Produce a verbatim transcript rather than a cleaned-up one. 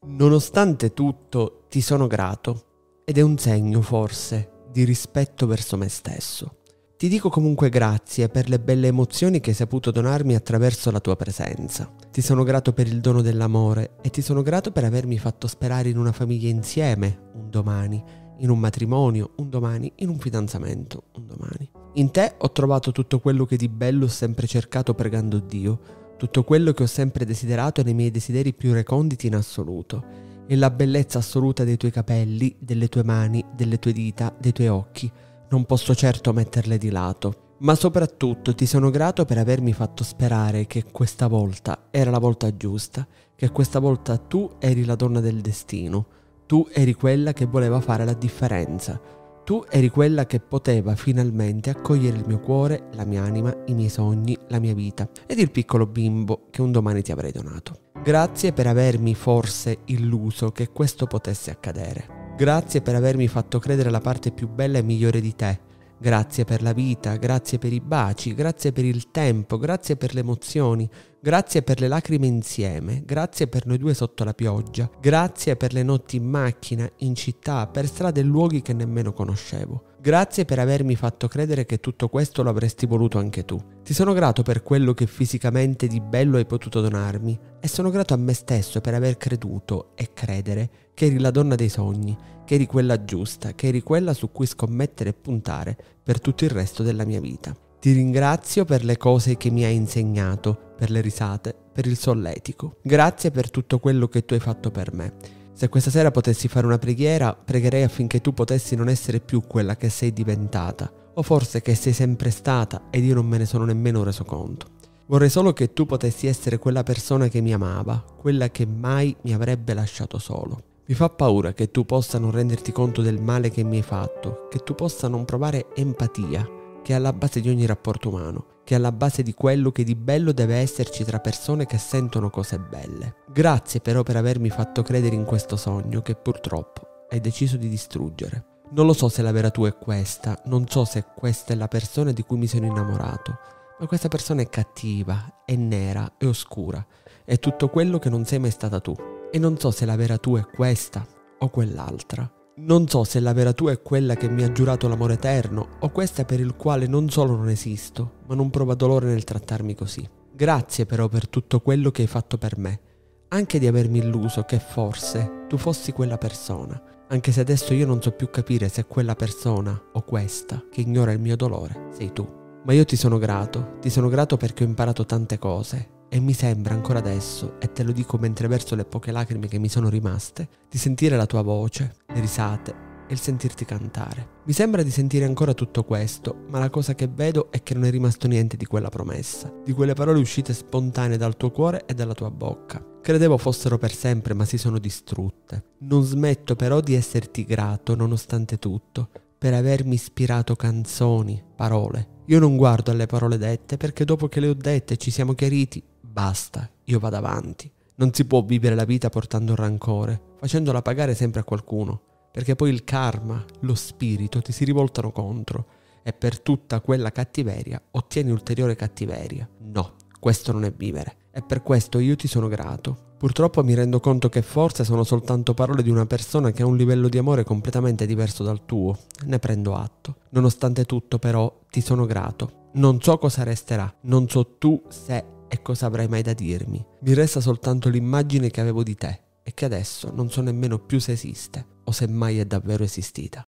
Nonostante tutto, ti sono grato, ed è un segno, forse, di rispetto verso me stesso. Ti dico comunque grazie per le belle emozioni che hai saputo donarmi attraverso la tua presenza. Ti sono grato per il dono dell'amore e ti sono grato per avermi fatto sperare in una famiglia insieme, un domani, in un matrimonio, un domani, in un fidanzamento, un domani. In te ho trovato tutto quello che di bello ho sempre cercato pregando Dio, tutto quello che ho sempre desiderato nei miei desideri più reconditi in assoluto, e la bellezza assoluta dei tuoi capelli, delle tue mani, delle tue dita, dei tuoi occhi. Non posso certo metterle di lato, ma soprattutto ti sono grato per avermi fatto sperare che questa volta era la volta giusta, che questa volta tu eri la donna del destino, tu eri quella che voleva fare la differenza. Tu eri quella che poteva finalmente accogliere il mio cuore, la mia anima, i miei sogni, la mia vita ed il piccolo bimbo che un domani ti avrei donato. Grazie per avermi forse illuso che questo potesse accadere. Grazie per avermi fatto credere la parte più bella e migliore di te. Grazie per la vita, grazie per i baci, grazie per il tempo, grazie per le emozioni, grazie per le lacrime insieme, grazie per noi due sotto la pioggia, grazie per le notti in macchina, in città, per strade e luoghi che nemmeno conoscevo. Grazie per avermi fatto credere che tutto questo lo avresti voluto anche tu. Ti sono grato per quello che fisicamente di bello hai potuto donarmi e sono grato a me stesso per aver creduto e credere che eri la donna dei sogni, che eri quella giusta, che eri quella su cui scommettere e puntare per tutto il resto della mia vita. Ti ringrazio per le cose che mi hai insegnato, per le risate, per il solletico. Grazie per tutto quello che tu hai fatto per me. Se questa sera potessi fare una preghiera, pregherei affinché tu potessi non essere più quella che sei diventata, o forse che sei sempre stata ed io non me ne sono nemmeno reso conto. Vorrei solo che tu potessi essere quella persona che mi amava, quella che mai mi avrebbe lasciato solo. Mi fa paura che tu possa non renderti conto del male che mi hai fatto, che tu possa non provare empatia, che è alla base di ogni rapporto umano, che è alla base di quello che di bello deve esserci tra persone che sentono cose belle. Grazie però per avermi fatto credere in questo sogno che purtroppo hai deciso di distruggere. Non lo so se la vera tu è questa, non so se questa è la persona di cui mi sono innamorato, ma questa persona è cattiva, è nera, è oscura, è tutto quello che non sei mai stata tu. E non so se la vera tu è questa o quell'altra. Non so se la vera tu è quella che mi ha giurato l'amore eterno o questa per il quale non solo non esisto, ma non prova dolore nel trattarmi così. Grazie però per tutto quello che hai fatto per me, anche di avermi illuso che forse tu fossi quella persona, anche se adesso io non so più capire se quella persona o questa che ignora il mio dolore sei tu. Ma io ti sono grato, ti sono grato perché ho imparato tante cose. E mi sembra ancora adesso, e te lo dico mentre verso le poche lacrime che mi sono rimaste, di sentire la tua voce, le risate e il sentirti cantare. Mi sembra di sentire ancora tutto questo, ma la cosa che vedo è che non è rimasto niente di quella promessa, di quelle parole uscite spontanee dal tuo cuore e dalla tua bocca. Credevo fossero per sempre, ma si sono distrutte. Non smetto però di esserti grato, nonostante tutto, per avermi ispirato canzoni, parole. Io non guardo alle parole dette, perché dopo che le ho dette e ci siamo chiariti, basta, io vado avanti. Non si può vivere la vita portando rancore, facendola pagare sempre a qualcuno, perché poi il karma, lo spirito ti si rivoltano contro e per tutta quella cattiveria ottieni ulteriore cattiveria. No, questo non è vivere e per questo io ti sono grato. Purtroppo mi rendo conto che forse sono soltanto parole di una persona che ha un livello di amore completamente diverso dal tuo. Ne prendo atto. Nonostante tutto però ti sono grato. Non so cosa resterà, non so tu se e cosa avrai mai da dirmi. Mi resta soltanto l'immagine che avevo di te e che adesso non so nemmeno più se esiste o se mai è davvero esistita.